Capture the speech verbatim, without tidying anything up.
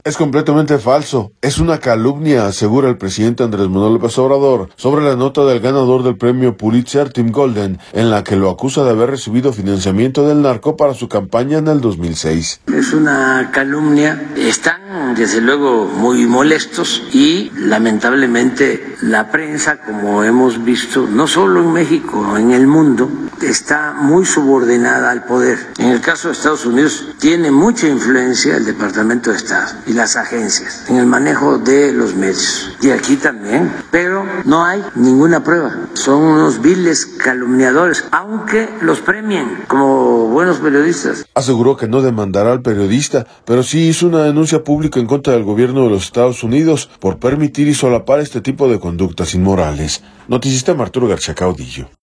Es completamente falso. Es una calumnia, asegura el presidente Andrés Manuel López Obrador sobre la nota del ganador del premio Pulitzer, Tim Golden, en la que lo acusa de haber recibido financiamiento del narco para su campaña en el dos mil seis. Es una calumnia. Están, desde luego, muy molestos y, lamentablemente, la prensa, como hemos visto, no solo en México, en el mundo, está muy subordinada al poder. En el caso de Estados Unidos, tiene mucha influencia el Departamento de Estado y las agencias en el manejo de los medios. Y aquí también. Pero no hay ninguna prueba. Son unos viles calumniadores, aunque los premien como buenos periodistas. Aseguró que no demandará al periodista, pero sí hizo una denuncia pública en contra del gobierno de los Estados Unidos por permitir y solapar este tipo de conductas inmorales. Noticista Arturo García Caudillo.